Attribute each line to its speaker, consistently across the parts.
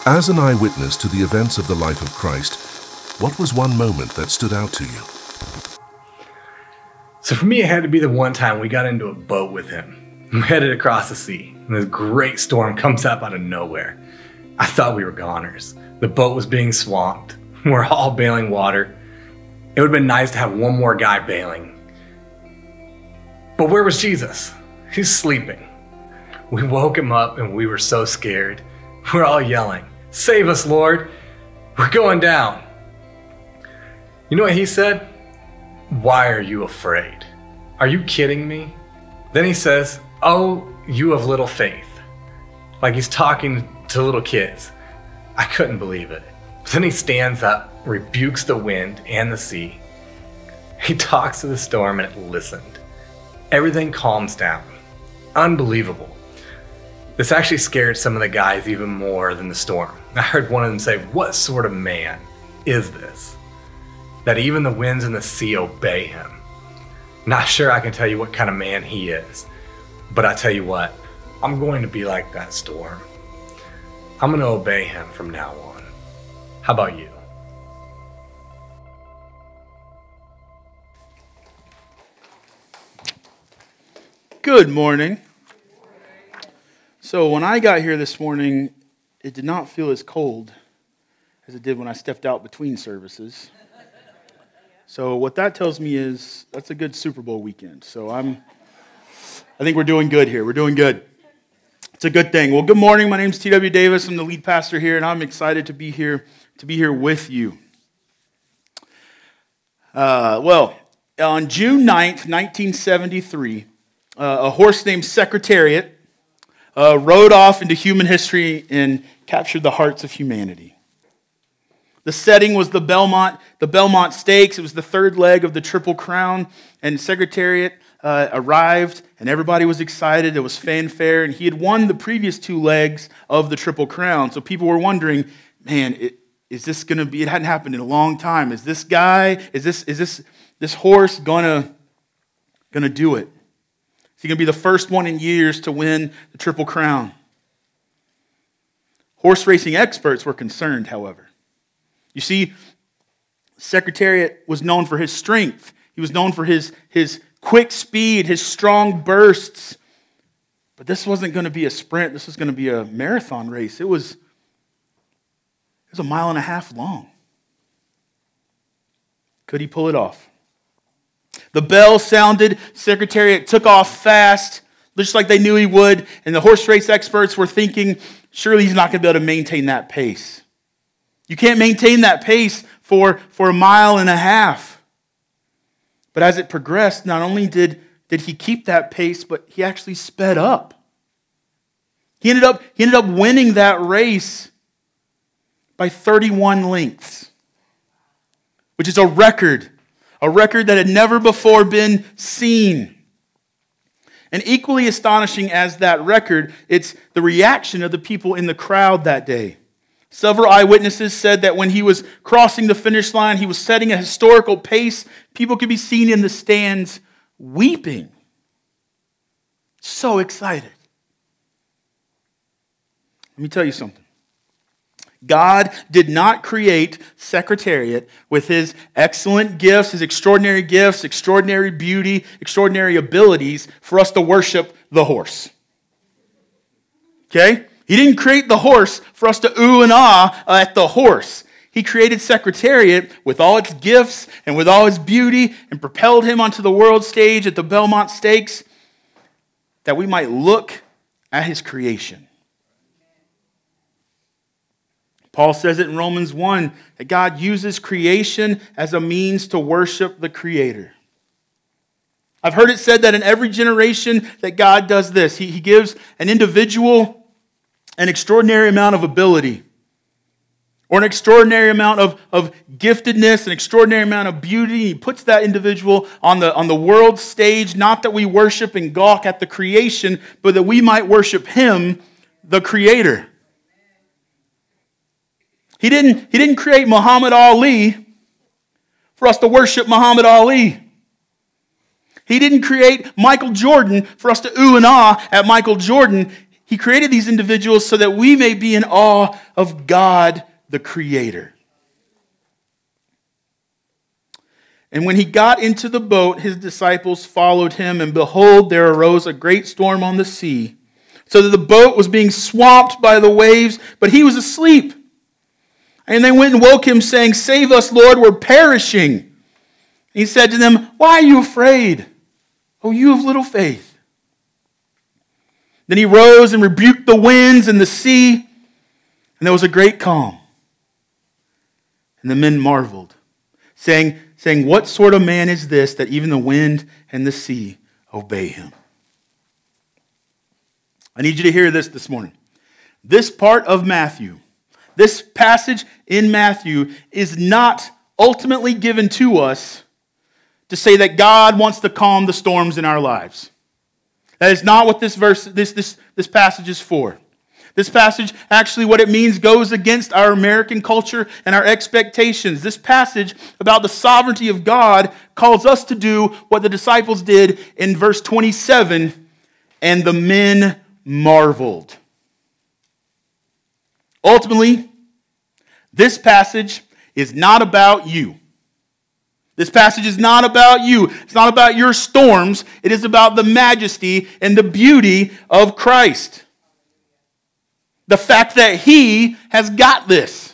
Speaker 1: As an eyewitness to the events of the life of Christ, what was one moment that stood out to you?
Speaker 2: So for me, it had to be the one time we got into a boat with him. We headed across the sea, and this great storm comes up out of nowhere. I thought we were goners. The boat was being swamped. We're all bailing water. It would have been nice to have one more guy bailing. But where was Jesus? He's sleeping. We woke him up, and we were so scared. We're all yelling, "Save us, Lord! We're going down." You know what he said? "Why are you afraid? Are you kidding me?" Then he says, "Oh, you of little faith." Like he's talking to little kids. I couldn't believe it. Then he stands up, rebukes the wind and the sea. He talks to the storm and it listened. Everything calms down. Unbelievable. This actually scared some of the guys even more than the storm. I heard one of them say, "What sort of man is this, that even the winds and the sea obey him?" Not sure I can tell you what kind of man he is, but I tell you what, I'm going to be like that storm. I'm going to obey him from now on. How about you?
Speaker 3: Good morning. So when I got here this morning, it did not feel as cold as it did when I stepped out between services. So what that tells me is that's a good Super Bowl weekend. So I think we're doing good here. We're doing good. It's a good thing. Well, good morning. My name's T.W. Davis. I'm the lead pastor here, and I'm excited to be here with you. On June 9th, 1973, a horse named Secretariat rode off into human history and captured the hearts of humanity. The setting was the Belmont Stakes. It was the third leg of the Triple Crown, and Secretariat arrived, and everybody was excited. There was fanfare, and he had won the previous two legs of the Triple Crown. So people were wondering, man, is this going to be? It hadn't happened in a long time. Is this guy? Is this horse gonna do it? Is he going to be the first one in years to win the Triple Crown? Horse racing experts were concerned, however. You see, Secretariat was known for his strength. He was known for his quick speed, his strong bursts. But this wasn't going to be a sprint. This was going to be a marathon race. It was a mile and a half long. Could he pull it off? The bell sounded, Secretariat took off fast, just like they knew he would, and the horse race experts were thinking, surely he's not going to be able to maintain that pace. You can't maintain that pace for a mile and a half. But as it progressed, not only did he keep that pace, but he actually sped up. He ended up winning that race by 31 lengths, which is a record that had never before been seen. And equally astonishing as that record, it's the reaction of the people in the crowd that day. Several eyewitnesses said that when he was crossing the finish line, he was setting a historical pace. People could be seen in the stands weeping. So excited. Let me tell you something. God did not create Secretariat with his excellent gifts, his extraordinary gifts, extraordinary beauty, extraordinary abilities for us to worship the horse. Okay? He didn't create the horse for us to ooh and ah at the horse. He created Secretariat with all its gifts and with all its beauty and propelled him onto the world stage at the Belmont Stakes that we might look at his creation. Paul says it in Romans 1 that God uses creation as a means to worship the Creator. I've heard it said that in every generation that God does this. He gives an individual an extraordinary amount of ability or an extraordinary amount of giftedness, an extraordinary amount of beauty. He puts that individual on the world stage, not that we worship and gawk at the creation, but that we might worship Him, the Creator. He didn't create Muhammad Ali for us to worship Muhammad Ali. He didn't create Michael Jordan for us to ooh and ah at Michael Jordan. He created these individuals so that we may be in awe of God, the Creator. And when he got into the boat, his disciples followed him, and behold, there arose a great storm on the sea, so that the boat was being swamped by the waves, but he was asleep. And they went and woke him, saying, "Save us, Lord, we're perishing." He said to them, "Why are you afraid, O you of little faith?" Then he rose and rebuked the winds and the sea, and there was a great calm. And the men marveled, saying, "What sort of man is this that even the wind and the sea obey him?" I need you to hear this morning. This part of Matthew, this passage in Matthew, is not ultimately given to us to say that God wants to calm the storms in our lives. That is not what this passage is for. This passage, actually what it means, goes against our American culture and our expectations. This passage about the sovereignty of God calls us to do what the disciples did in verse 27, and the men marveled. Ultimately, this passage is not about you. This passage is not about you. It's not about your storms. It is about the majesty and the beauty of Christ. The fact that he has got this.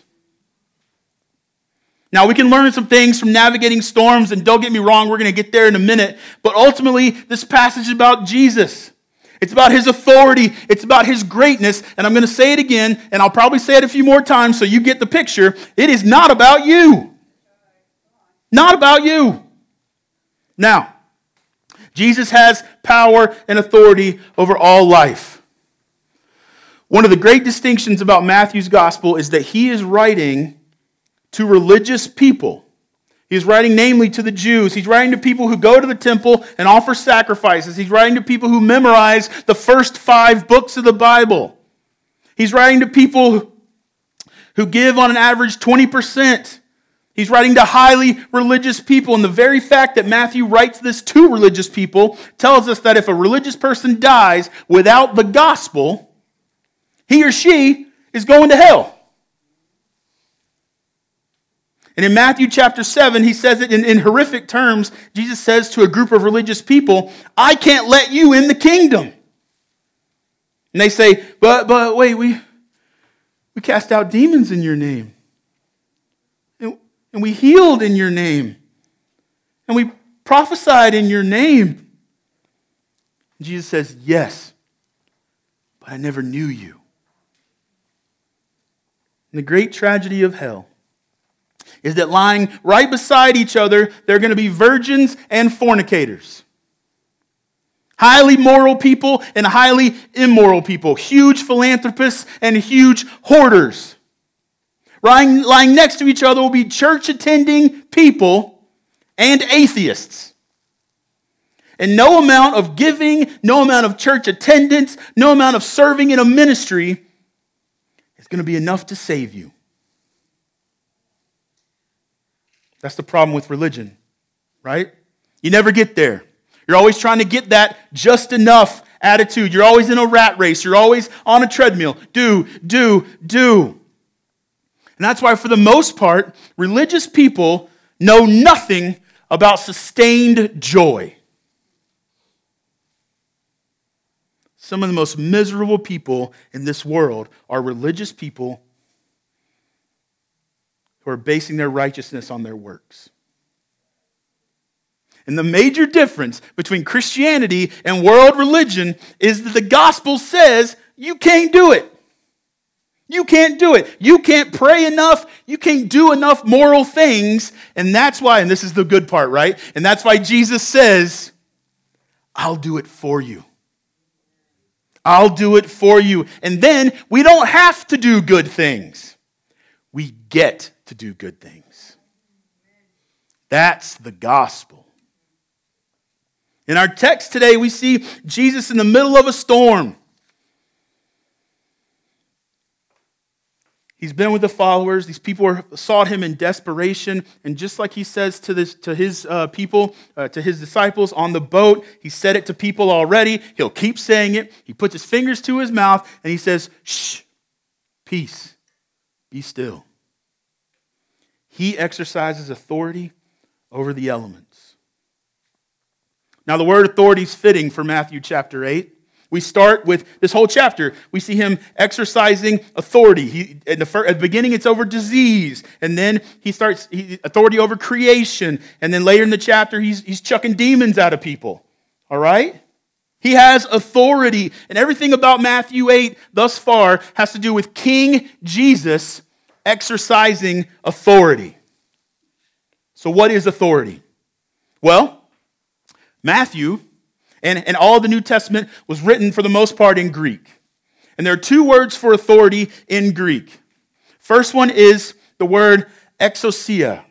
Speaker 3: Now, we can learn some things from navigating storms, and don't get me wrong, we're going to get there in a minute. But ultimately, this passage is about Jesus. It's about his authority. It's about his greatness. And I'm going to say it again, and I'll probably say it a few more times so you get the picture. It is not about you. Not about you. Now, Jesus has power and authority over all life. One of the great distinctions about Matthew's gospel is that he is writing to religious people. He's writing namely to the Jews. He's writing to people who go to the temple and offer sacrifices. He's writing to people who memorize the first 5 books of the Bible. He's writing to people who give on an average 20%. He's writing to highly religious people. And the very fact that Matthew writes this to religious people tells us that if a religious person dies without the gospel, he or she is going to hell. And in Matthew chapter 7, he says it in horrific terms. Jesus says to a group of religious people, "I can't let you in the kingdom." And they say, but wait, we cast out demons in your name. And we healed in your name. And we prophesied in your name. And Jesus says, "Yes, but I never knew you." And the great tragedy of hell is that lying right beside each other, there are going to be virgins and fornicators. Highly moral people and highly immoral people. Huge philanthropists and huge hoarders. Lying next to each other will be church-attending people and atheists. And no amount of giving, no amount of church attendance, no amount of serving in a ministry is going to be enough to save you. That's the problem with religion, right? You never get there. You're always trying to get that just enough attitude. You're always in a rat race. You're always on a treadmill. Do. And that's why, for the most part, religious people know nothing about sustained joy. Some of the most miserable people in this world are religious people who are basing their righteousness on their works. And the major difference between Christianity and world religion is that the gospel says you can't do it. You can't do it. You can't pray enough. You can't do enough moral things. And that's why, and this is the good part, right? And that's why Jesus says, "I'll do it for you. I'll do it for you." And then we don't have to do good things. We get to do good things. That's the gospel. In our text today, we see Jesus in the middle of a storm. He's been with the followers. These people sought him in desperation. And just like he says to his disciples on the boat, he said it to people already. He'll keep saying it. He puts his fingers to his mouth and he says, shh, peace, be still. He exercises authority over the elements. Now the word authority is fitting for Matthew chapter 8. We start with this whole chapter. We see him exercising authority. At the beginning, it's over disease. And then he starts authority over creation. And then later in the chapter, he's chucking demons out of people. All right? He has authority. And everything about Matthew 8 thus far has to do with King Jesus exercising authority. So what is authority? Well, Matthew and all of the New Testament was written for the most part in Greek. And there are two words for authority in Greek. First one is the word exousia.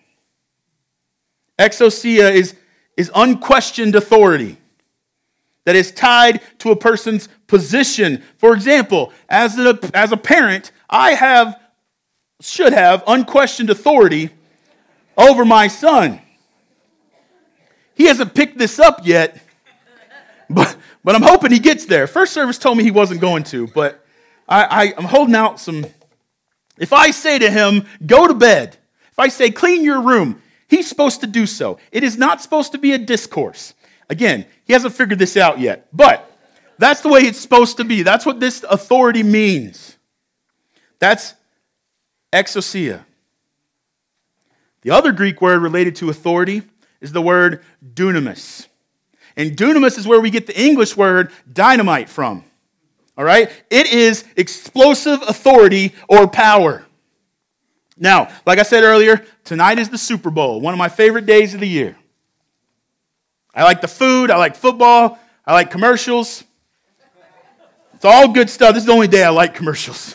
Speaker 3: Exousia is unquestioned authority that is tied to a person's position. For example, as a parent, I should have unquestioned authority over my son. He hasn't picked this up yet, but I'm hoping he gets there. First service told me he wasn't going to, but I'm holding out some. If I say to him, go to bed, if I say, clean your room, he's supposed to do so. It is not supposed to be a discourse. Again, he hasn't figured this out yet, but that's the way it's supposed to be. That's what this authority means. That's exousia. The other Greek word related to authority is the word dunamis. And dunamis is where we get the English word dynamite from. All right? It is explosive authority or power. Now, like I said earlier, tonight is the Super Bowl, one of my favorite days of the year. I like the food, I like football, I like commercials. It's all good stuff. This is the only day I like commercials.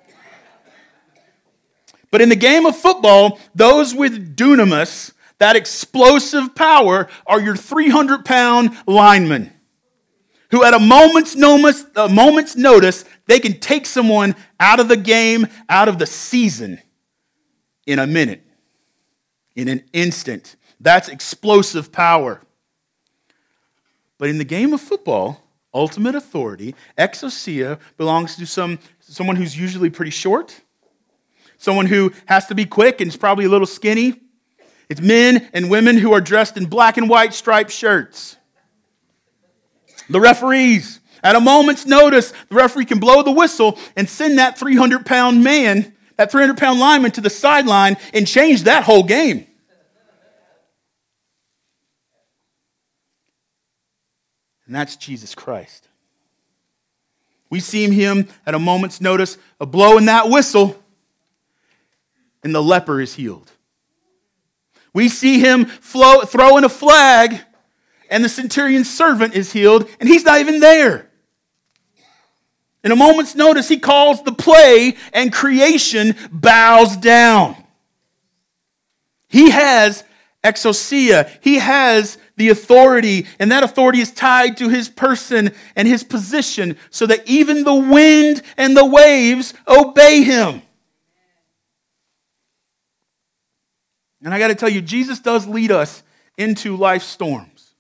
Speaker 3: But in the game of football, those with dunamis, that explosive power, are your 300-pound linemen who at a moment's notice, they can take someone out of the game, out of the season in a minute, in an instant. That's explosive power. But in the game of football, ultimate authority, exousia, belongs to someone who's usually pretty short, someone who has to be quick and is probably a little skinny. It's men and women who are dressed in black and white striped shirts. The referees, at a moment's notice, the referee can blow the whistle and send that 300-pound man, that 300-pound lineman to the sideline and change that whole game. And that's Jesus Christ. We see him at a moment's notice, a blow in that whistle, and the leper is healed. We see him throw in a flag, and the centurion's servant is healed, and he's not even there. In a moment's notice, he calls the play, and creation bows down. He has exousia. He has the authority, and that authority is tied to his person and his position, so that even the wind and the waves obey him. And I got to tell you, Jesus does lead us into life's storms.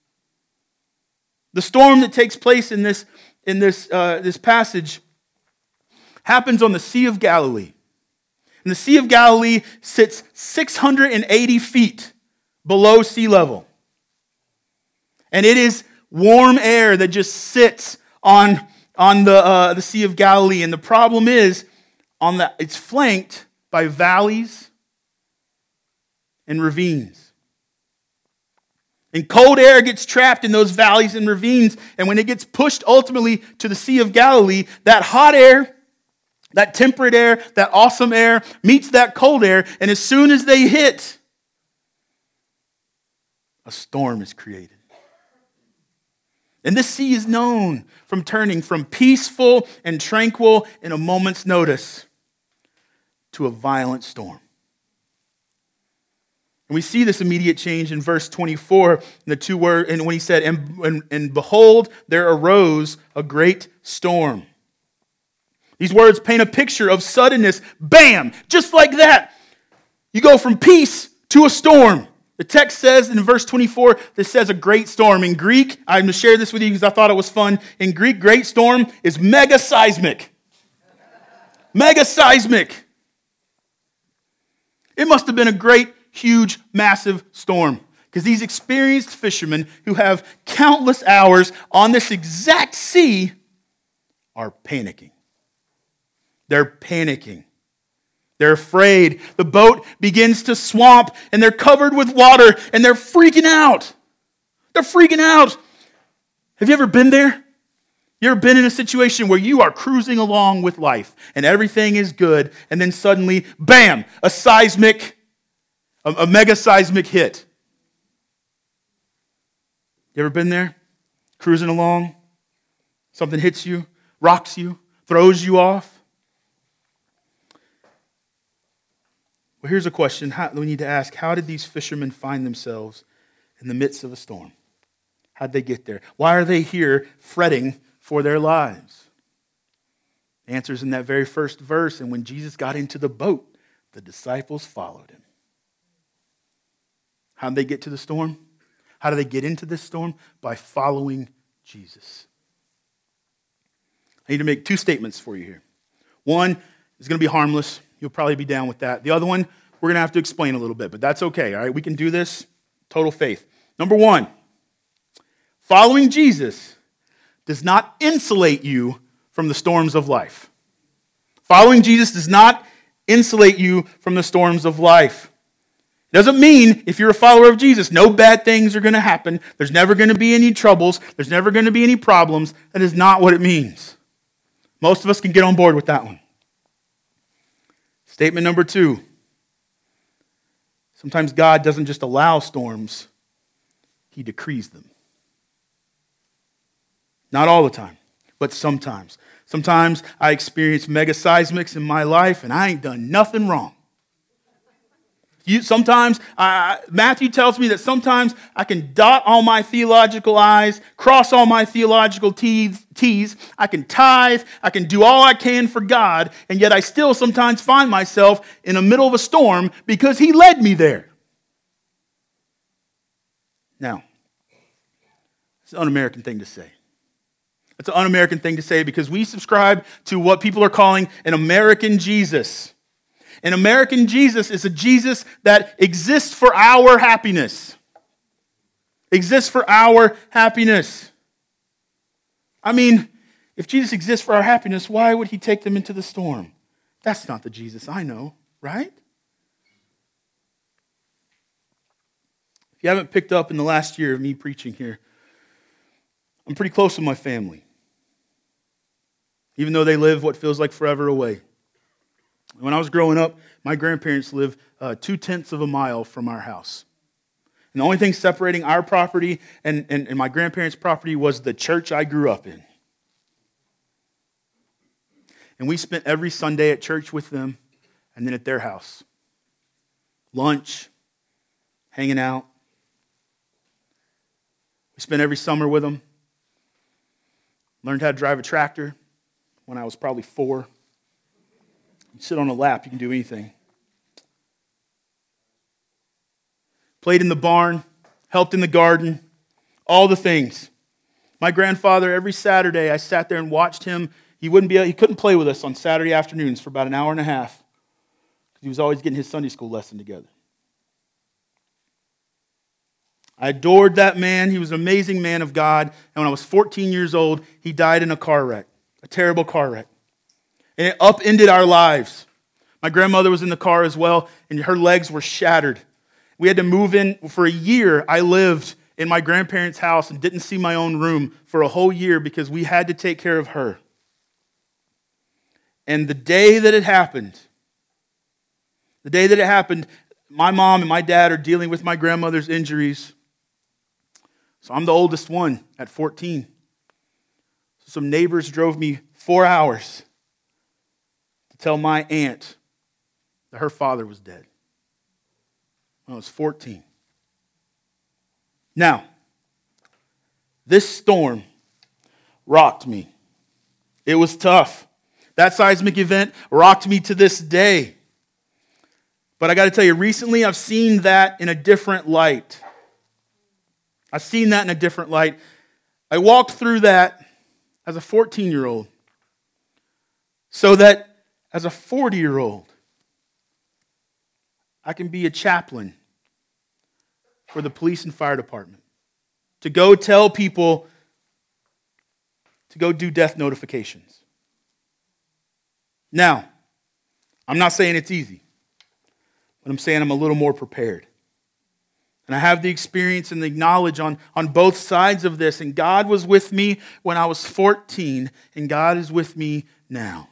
Speaker 3: The storm that takes place in this passage happens on the Sea of Galilee. And the Sea of Galilee sits 680 feet below sea level. And it is warm air that just sits on the Sea of Galilee. And the problem is, it's flanked by valleys and ravines. And cold air gets trapped in those valleys and ravines, and when it gets pushed ultimately to the Sea of Galilee, that hot air, that temperate air, that awesome air meets that cold air, and as soon as they hit, a storm is created. And this sea is known from turning from peaceful and tranquil in a moment's notice to a violent storm. And we see this immediate change in verse 24, and when he said, and behold, there arose a great storm. These words paint a picture of suddenness. Bam! Just like that. You go from peace to a storm. The text says in verse 24, this says a great storm. In Greek, I'm going to share this with you because I thought it was fun. In Greek, great storm is mega seismic. Mega seismic. It must have been a great, huge, massive storm. Because these experienced fishermen who have countless hours on this exact sea are panicking. They're panicking. They're afraid. The boat begins to swamp and they're covered with water and they're freaking out. They're freaking out. Have you ever been there? You ever been in a situation where you are cruising along with life and everything is good and then suddenly, bam, a mega seismic hit? You ever been there? Cruising along, something hits you, rocks you, throws you off. Well, here's a question we need to ask. How did these fishermen find themselves in the midst of a storm? How'd they get there? Why are they here fretting for their lives? The answer is in that very first verse. And when Jesus got into the boat, the disciples followed him. How'd they get to the storm? How do they get into this storm? By following Jesus. I need to make two statements for you here. One is going to be harmless. You'll probably be down with that. The other one, we're going to have to explain a little bit, but that's okay, all right? We can do this. Total faith. Number one, following Jesus does not insulate you from the storms of life. Following Jesus does not insulate you from the storms of life. It doesn't mean if you're a follower of Jesus, no bad things are going to happen. There's never going to be any troubles. There's never going to be any problems. That is not what it means. Most of us can get on board with that one. Statement number two. Sometimes God doesn't just allow storms, He decrees them. Not all the time, but sometimes. Sometimes I experience mega seismics in my life and I ain't done nothing wrong. Sometimes, Matthew tells me that sometimes I can dot all my theological I's, cross all my theological T's. I can tithe, I can do all I can for God, and yet I still sometimes find myself in the middle of a storm because He led me there. Now, it's an un-American thing to say. It's an un-American thing to say because we subscribe to what people are calling an American Jesus. An American Jesus is a Jesus that exists for our happiness. Exists for our happiness. I mean, if Jesus exists for our happiness, why would He take them into the storm? That's not the Jesus I know, right? If you haven't picked up in the last year of me preaching here, I'm pretty close with my family. Even though they live what feels like forever away. When I was growing up, my grandparents lived 2/10 of a mile from our house. And the only thing separating our property and my grandparents' property was the church I grew up in. And we spent every Sunday at church with them and then at their house. Lunch, hanging out. We spent every summer with them. Learned how to drive a tractor when I was probably 4. You sit on a lap, you can do anything. Played in the barn, helped in the garden, all the things. My grandfather, every Saturday, I sat there and watched him. He couldn't play with us on Saturday afternoons for about an hour and a half because he was always getting his Sunday school lesson together. I adored that man. He was an amazing man of God. And when I was 14 years old, he died in a car wreck, a terrible car wreck. And it upended our lives. My grandmother was in the car as well, and her legs were shattered. We had to move in. For a year, I lived in my grandparents' house and didn't see my own room for a whole year because we had to take care of her. And the day that it happened, my mom and my dad are dealing with my grandmother's injuries. So I'm the oldest one at 14. So some neighbors drove me 4 hours to tell my aunt that her father was dead when I was 14. Now, this storm rocked me. It was tough. That seismic event rocked me to this day. But I got to tell you, recently I've seen that in a different light. I've seen that in a different light. I walked through that as a 14-year-old so that as a 40-year-old, I can be a chaplain for the police and fire department, to go tell people to go do death notifications. Now, I'm not saying it's easy, but I'm saying I'm a little more prepared. And I have the experience and the knowledge on both sides of this. And God was with me when I was 14, and God is with me now.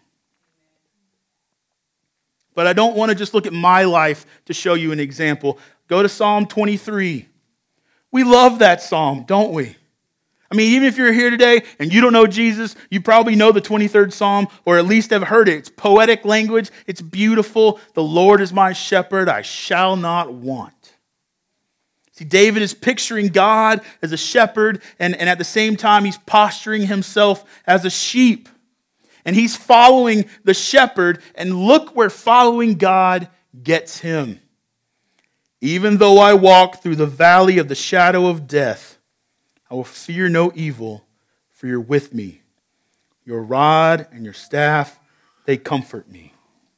Speaker 3: But I don't want to just look at my life to show you an example. Go to Psalm 23. We love that psalm, don't we? I mean, even if you're here today and you don't know Jesus, you probably know the 23rd Psalm, or at least have heard it. It's poetic language. It's beautiful. The Lord is my shepherd. I shall not want. See, David is picturing God as a shepherd, and at the same time, he's posturing himself as a sheep. And he's following the shepherd, and look where following God gets him. Even though I walk through the valley of the shadow of death, I will fear no evil, for you're with me. Your rod and your staff, they comfort me.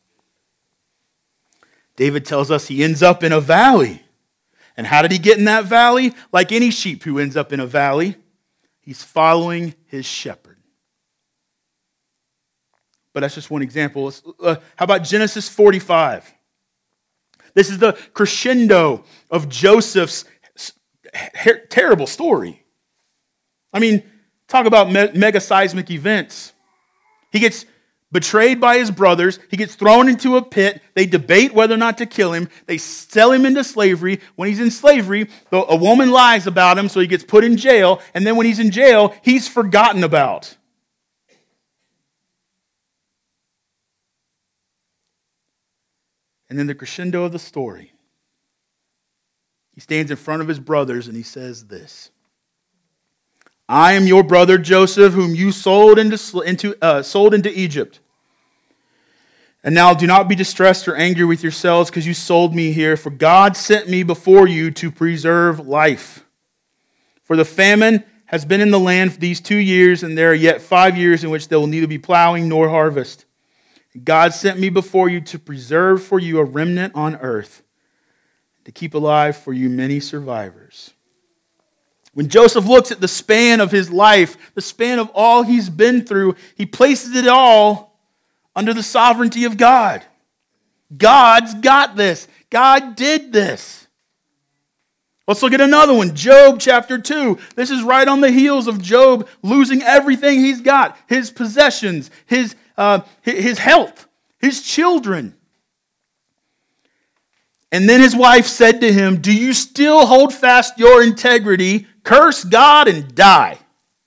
Speaker 3: David tells us he ends up in a valley. And how did he get in that valley? Like any sheep who ends up in a valley, he's following his shepherd. But that's just one example. How about Genesis 45? This is the crescendo of Joseph's terrible story. I mean, talk about mega seismic events. He gets betrayed by his brothers. He gets thrown into a pit. They debate whether or not to kill him. They sell him into slavery. When he's in slavery, a woman lies about him, so he gets put in jail. And then when he's in jail, he's forgotten about. And then the crescendo of the story. He stands in front of his brothers and he says this: I am your brother Joseph, whom you sold into Egypt. And now do not be distressed or angry with yourselves because you sold me here, for God sent me before you to preserve life. For the famine has been in the land for these 2 years, and there are yet 5 years in which there will neither be plowing nor harvest. God sent me before you to preserve for you a remnant on earth, to keep alive for you many survivors. When Joseph looks at the span of his life, the span of all he's been through, he places it all under the sovereignty of God. God's got this. God did this. Let's look at another one, Job chapter 2. This is right on the heels of Job losing everything he's got, his possessions, his health, his children. And then his wife said to him, do you still hold fast your integrity? Curse God and die.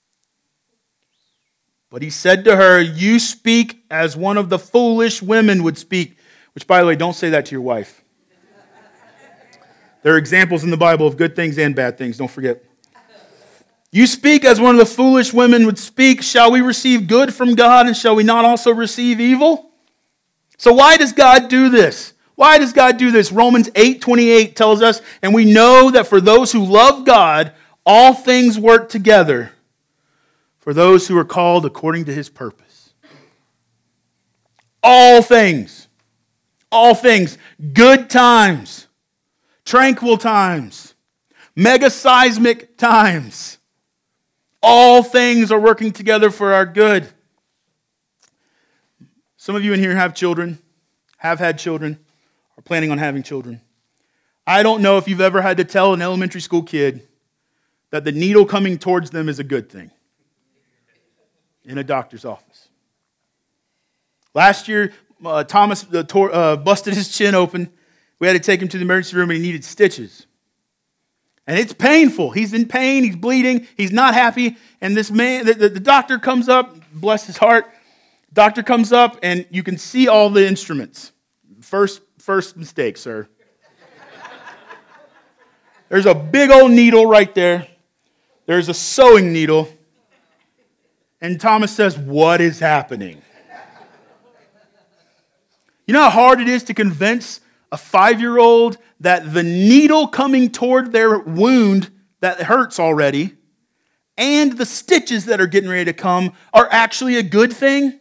Speaker 3: But he said to her, you speak as one of the foolish women would speak. Which, by the way, don't say that to your wife. There are examples in the Bible of good things and bad things, don't forget. You speak as one of the foolish women would speak. Shall we receive good from God, and shall we not also receive evil? So why does God do this? Why does God do this? Romans 8:28 tells us, and we know that for those who love God, all things work together for those who are called according to his purpose. All things, good times, tranquil times, mega seismic times. All things are working together for our good. Some of you in here have children, have had children, are planning on having children. I don't know if you've ever had to tell an elementary school kid that the needle coming towards them is a good thing in a doctor's office. Last year, Thomas busted his chin open. We had to take him to the emergency room and he needed stitches. And it's painful. He's in pain. He's bleeding. He's not happy. And this man, the doctor comes up, bless his heart. Doctor comes up and you can see all the instruments. First mistake, sir. There's a big old needle right there. There's a sewing needle. And Thomas says, what is happening? You know how hard it is to convince a 5-year-old that the needle coming toward their wound that hurts already and the stitches that are getting ready to come are actually a good thing?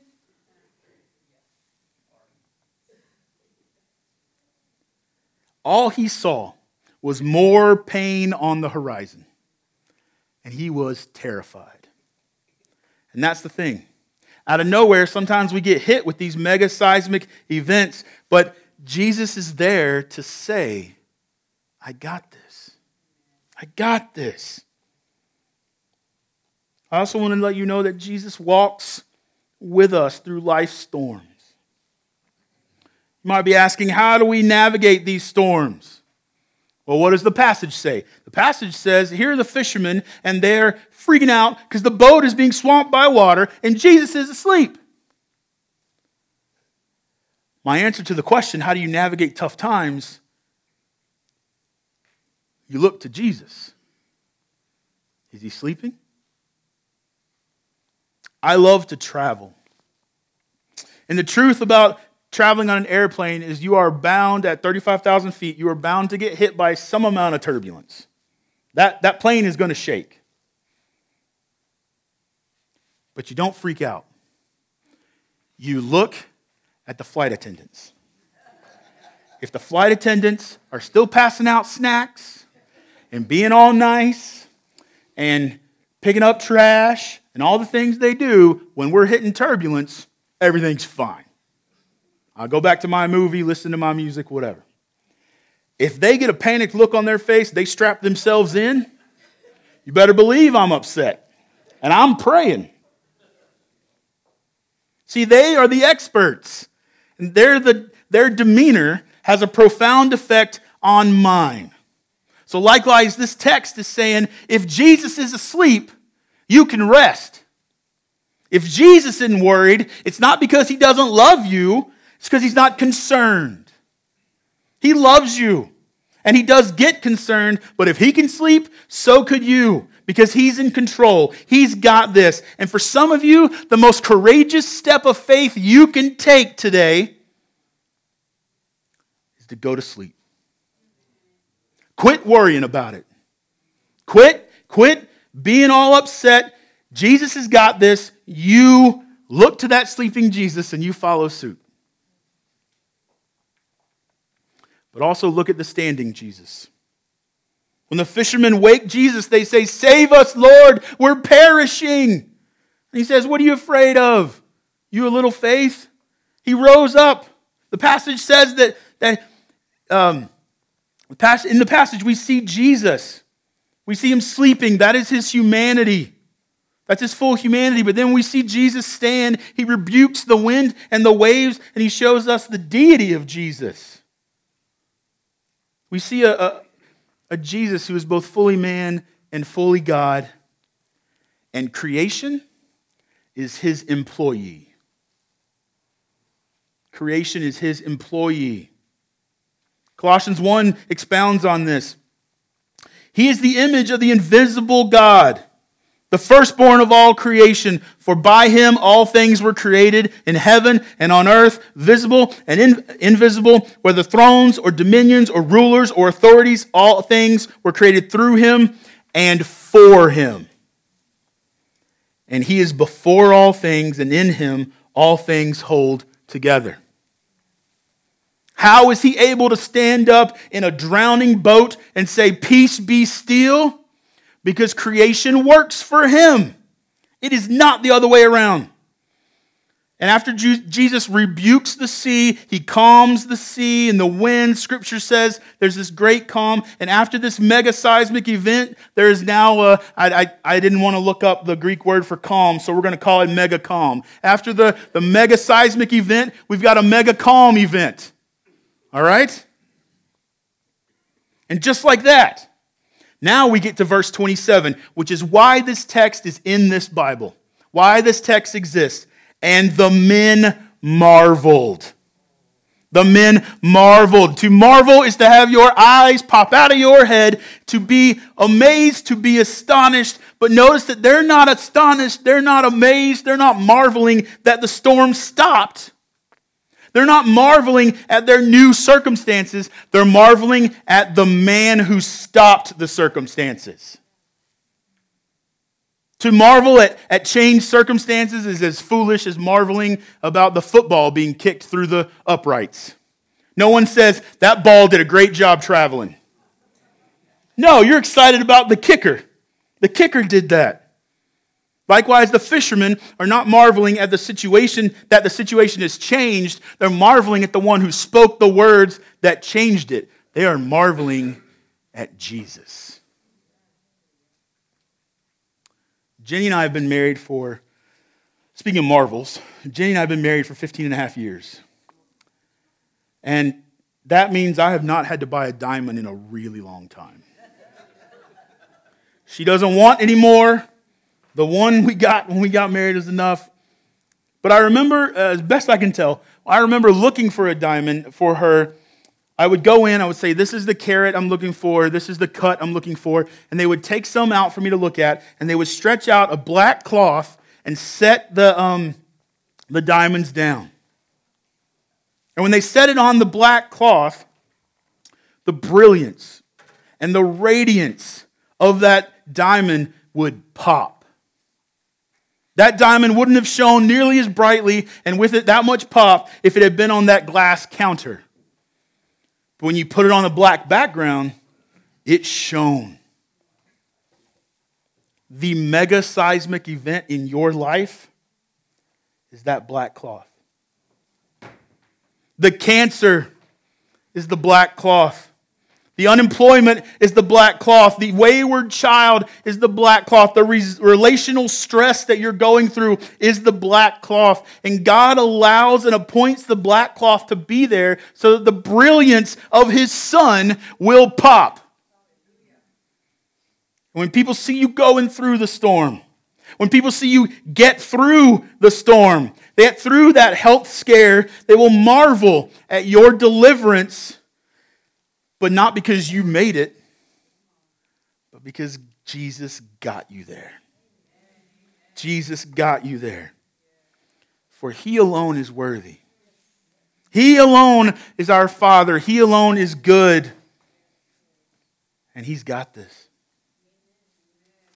Speaker 3: All he saw was more pain on the horizon, and he was terrified. And that's the thing. Out of nowhere, sometimes we get hit with these mega seismic events, but Jesus is there to say, I got this. I got this. I also want to let you know that Jesus walks with us through life's storms. You might be asking, how do we navigate these storms? Well, what does the passage say? The passage says, here are the fishermen, and they're freaking out because the boat is being swamped by water, and Jesus is asleep. My answer to the question, how do you navigate tough times? You look to Jesus. Is he sleeping? I love to travel. And the truth about traveling on an airplane is you are bound at 35,000 feet, you are bound to get hit by some amount of turbulence. That plane is going to shake. But you don't freak out. You look at the flight attendants. If the flight attendants are still passing out snacks and being all nice and picking up trash and all the things they do when we're hitting turbulence, everything's fine. I'll go back to my movie, listen to my music, whatever. If they get a panicked look on their face, they strap themselves in, you better believe I'm upset. And I'm praying. See, they are the experts. And their demeanor has a profound effect on mine. So likewise, this text is saying, if Jesus is asleep, you can rest. If Jesus isn't worried, it's not because he doesn't love you, it's because he's not concerned. He loves you, and he does get concerned, but if he can sleep, so could you, because he's in control. He's got this. And for some of you, the most courageous step of faith you can take today is to go to sleep. Quit worrying about it. Quit being all upset. Jesus has got this. You look to that sleeping Jesus and you follow suit. But also look at the standing Jesus. When the fishermen wake Jesus, they say, "Save us, Lord, we're perishing." And he says, "What are you afraid of? You a little faith?" He rose up. The passage says that in the passage we see Jesus. We see him sleeping. That is his humanity. That's his full humanity. But then we see Jesus stand. He rebukes the wind and the waves, and he shows us the deity of Jesus. We see a Jesus who is both fully man and fully God. And creation is his employee. Creation is his employee. Colossians 1 expounds on this. He is the image of the invisible God, the firstborn of all creation, for by him all things were created in heaven and on earth, visible and invisible, whether thrones or dominions or rulers or authorities, all things were created through him and for him. And he is before all things, and in him all things hold together. How is he able to stand up in a drowning boat and say, "Peace, be still"? Because creation works for him. It is not the other way around. And after Jesus rebukes the sea, he calms the sea and the wind. Scripture says there's this great calm. And after this mega seismic event, there is now I didn't want to look up the Greek word for calm, so we're going to call it mega calm. After the mega seismic event, we've got a mega calm event. All right? And just like that, now we get to verse 27, which is why this text is in this Bible, why this text exists. And the men marveled. The men marveled. To marvel is to have your eyes pop out of your head, to be amazed, to be astonished. But notice that they're not astonished, they're not amazed, they're not marveling that the storm stopped. They're not marveling at their new circumstances. They're marveling at the man who stopped the circumstances. To marvel at changed circumstances is as foolish as marveling about the football being kicked through the uprights. No one says, that ball did a great job traveling. No, you're excited about the kicker. The kicker did that. Likewise, the fishermen are not marveling at the situation has changed. They're marveling at the one who spoke the words that changed it. They are marveling at Jesus. Jenny and I have been married speaking of marvels, Jenny and I have been married for 15 and a half years. And that means I have not had to buy a diamond in a really long time. She doesn't want any more. The one we got when we got married is enough. But I remember, as best I can tell, I remember looking for a diamond for her. I would go in, I would say, this is the carat I'm looking for, this is the cut I'm looking for, and they would take some out for me to look at, and they would stretch out a black cloth and set the diamonds down. And when they set it on the black cloth, the brilliance and the radiance of that diamond would pop. That diamond wouldn't have shone nearly as brightly and with it that much pop if it had been on that glass counter. But when you put it on a black background, it shone. The mega seismic event in your life is that black cloth. The cancer is the black cloth. The unemployment is the black cloth. The wayward child is the black cloth. The relational stress that you're going through is the black cloth. And God allows and appoints the black cloth to be there so that the brilliance of His Son will pop. When people see you going through the storm, when people see you get through the storm, get through that health scare, they will marvel at your deliverance. But not because you made it, but because Jesus got you there. Jesus got you there. For He alone is worthy. He alone is our Father. He alone is good. And He's got this.